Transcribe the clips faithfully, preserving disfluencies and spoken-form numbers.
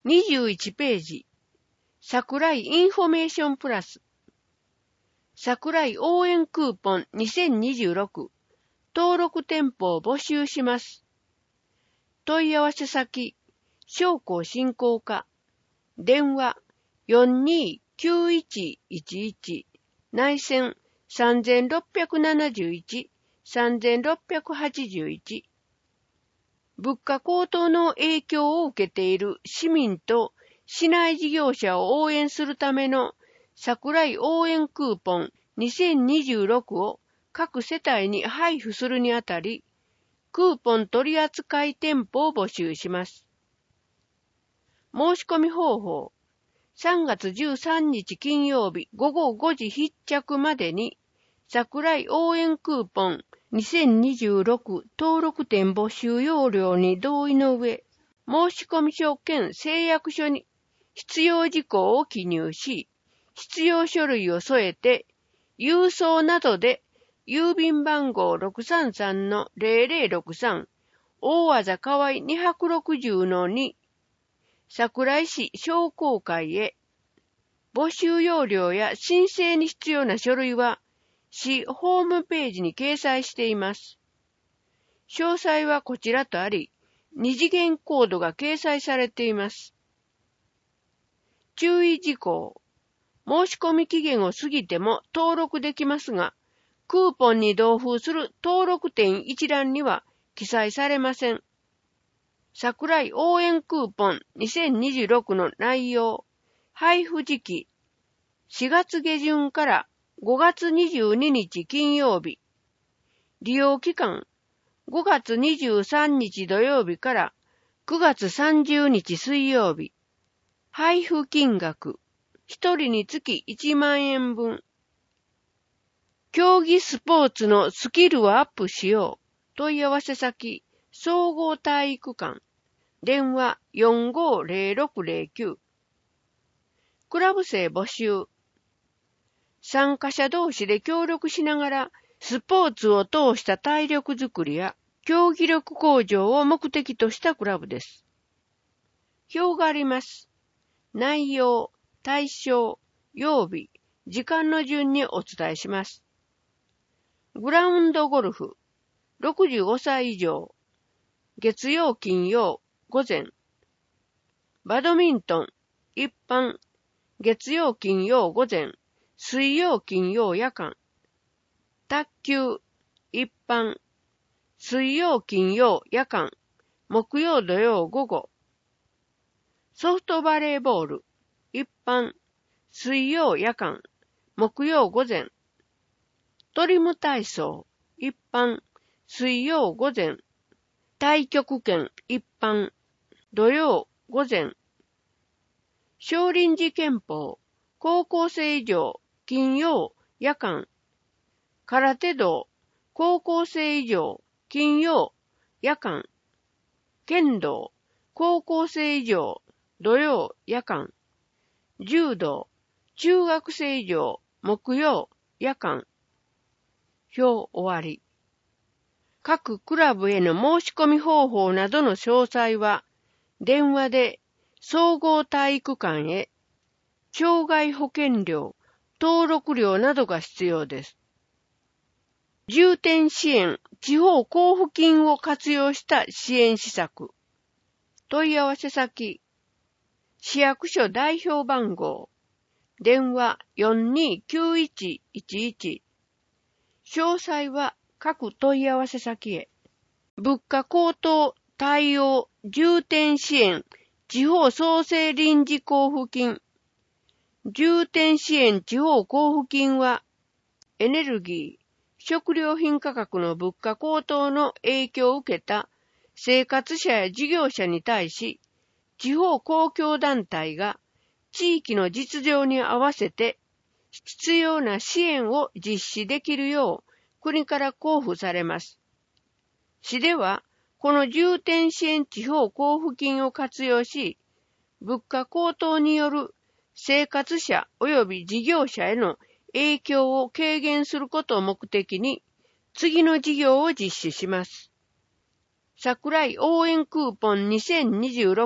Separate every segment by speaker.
Speaker 1: にじゅういちページ、桜井インフォメーションプラス。桜井応援クーポンにせんにじゅうろく、登録店舗を募集します。問い合わせ先、商工振興課、電話 よんにーきゅういちいちいち、内線さんろくなないち、さんろくはちいち。物価高騰の影響を受けている市民と市内事業者を応援するための桜井応援クーポンにせんにじゅうろくを各世帯に配布するにあたり、クーポン取扱店舗を募集します。申し込み方法、さんがつじゅうさんにち金曜日ごごごじ必着までに、桜井応援クーポンにせんにじゅうろく登録店募集要領に同意の上、申込書兼誓約書に必要事項を記入し、必要書類を添えて、郵送などで郵便番号 ろくさんさんのぜろぜろろくさん 大字河合にひゃくろくじゅうのに桜井市商工会へ。募集要領や申請に必要な書類は市ホームページに掲載しています。詳細はこちらとあり、二次元コードが掲載されています。注意事項。申し込み期限を過ぎても登録できますが、クーポンに同封する登録店一覧には記載されません。桜井応援クーポンにせんにじゅうろくの内容、配布時期、しがつ下旬からごがつにじゅうににち金曜日、利用期間、ごがつにじゅうさんにち土曜日からくがつさんじゅうにち水曜日、配布金額、ひとりにつきいちまんえんぶん。競技スポーツのスキルをアップしよう。問い合わせ先、総合体育館。電話 よんごーぜろろくぜろきゅう。クラブ生募集。参加者同士で協力しながら、スポーツを通した体力づくりや競技力向上を目的としたクラブです。表があります。内容、対象、曜日、時間の順にお伝えします。グラウンドゴルフ、ろくじゅうごさい以上、月曜金曜、午前。バドミントン、一般、月曜金曜午前、水曜金曜夜間。卓球、一般、水曜金曜夜間、木曜土曜午後。ソフトバレーボール、一般、水曜夜間、木曜午前。トリム体操、一般、水曜午前。太極拳、一般、土曜午前。少林寺拳法、高校生以上、金曜夜間。空手道、高校生以上、金曜夜間。剣道、高校生以上、土曜夜間。柔道、中学生以上、木曜夜間。表終わり。各クラブへの申し込み方法などの詳細は、電話で総合体育館へ、障害保険料、登録料などが必要です。重点支援、地方交付金を活用した支援施策。問い合わせ先、市役所代表番号、電話 よんにーきゅういちいちいち。詳細は各問い合わせ先へ。物価高騰対応重点支援地方創生臨時交付金。重点支援地方交付金は、エネルギー、食料品価格の物価高騰の影響を受けた生活者や事業者に対し、地方公共団体が地域の実情に合わせて必要な支援を実施できるよう国から交付されます。市では、この重点支援地方交付金を活用し、物価高騰による生活者及び事業者への影響を軽減することを目的に、次の事業を実施します。桜井応援クーポンにせんにじゅうろく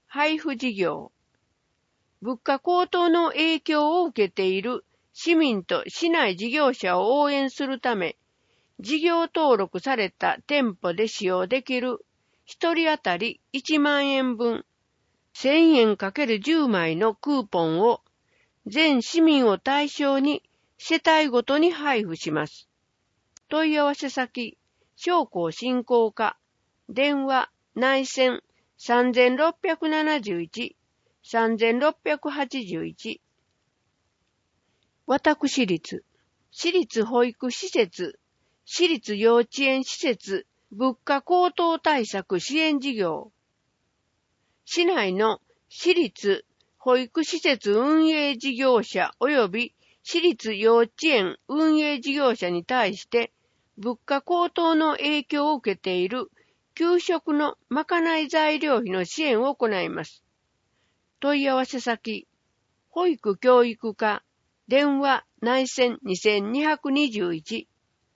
Speaker 1: 配布事業。物価高騰の影響を受けている市民と市内事業者を応援するため、事業登録された店舗で使用できる一人当たりいちまんえんぶん、せんえんかけるじゅうまいのクーポンを全市民を対象に世帯ごとに配布します。問い合わせ先、商工振興課、電話、内線さんぜんろっぴゃくななじゅういち、さんぜんろっぴゃくはちじゅういち。私立、私立保育施設、私立幼稚園施設、物価高騰対策支援事業。市内の私立保育施設運営事業者及び私立幼稚園運営事業者に対して、物価高騰の影響を受けている給食のまかない材料費の支援を行います。問い合わせ先、保育教育課、電話内線にせんにひゃくにじゅういち。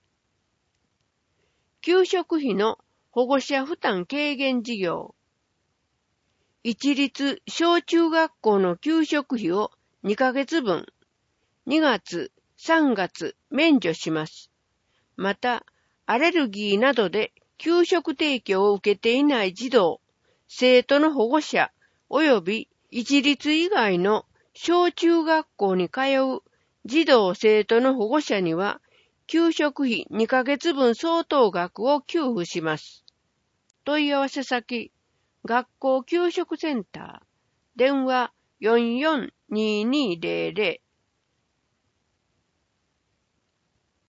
Speaker 1: 給食費の保護者負担軽減事業。一律小中学校の給食費をにかげつぶん、にがつ、さんがつ免除します。また、アレルギーなどで給食提供を受けていない児童、生徒の保護者及び一律以外の小中学校に通う児童生徒の保護者には、給食費にかげつぶん相当額を給付します。問い合わせ先、学校給食センター、電話よんよんにーにーぜろぜろ、